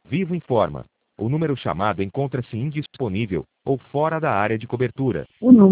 Vivo informa. O número chamado encontra-se indisponível ou fora da área de cobertura. O número